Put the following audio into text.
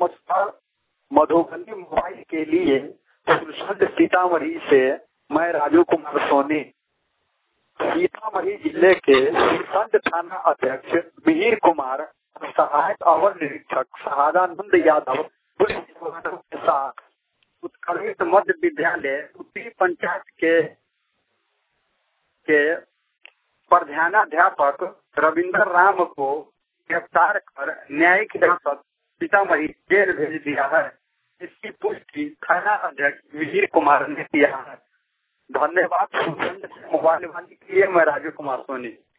नमस्कार। मधुबनी मोबाइल के लिए सुरसंड सीतामढ़ी से मैं राजू कुमार सोनी। सीतामढ़ी जिले के सुरसंड थाना अध्यक्ष मिहिर कुमार, सहायक अवर निरीक्षक शहादानंद यादव पुलिस जवानों के साथ उत्कर्षित मध्य विद्यालय उत्तरी पंचायत के प्रधानाध्यापक रविंद्र राम को गिरफ्तार कर न्यायिक हिरासत सीतामढ़ी जेल भेज दिया है। इसकी पुष्टि थाना अध्यक्ष मिहिर कुमार ने किया है। धन्यवाद। मोबाइल वाले के लिए मैं राजू कुमार सोनी।